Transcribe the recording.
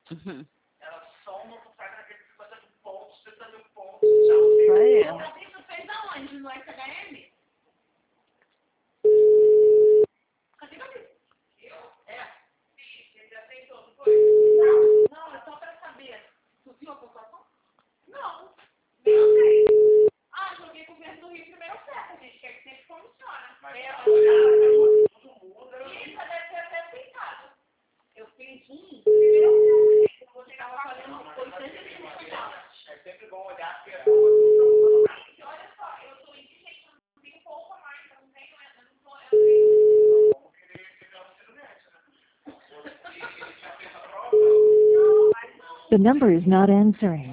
Uhum. Ela soma por causa daquele 50 mil pontos, 60 mil pontos, já não tem. Aí. Isso fez aonde? No SHM? Cadê meu filho? Sim, ele aceitou, não foi? Não, é só pra saber. Tu viu a pontuação? Não. Meu Deus. Ah, joguei com o governo do Rio primeiro certo, a gente quer que sempre funcione. Mas Tudo muda. E isso deve ser até aceitado. Eu fiz primeiro certo, eu vou chegar lá falando 850. é sempre bom olhar porque E olha só, eu tô indigente, eu tenho pouco a mais, eu não tenho, eu não tô, eu tenho. vamos querer pegar o ensino médio, né? Não, mas não. The number is not answering.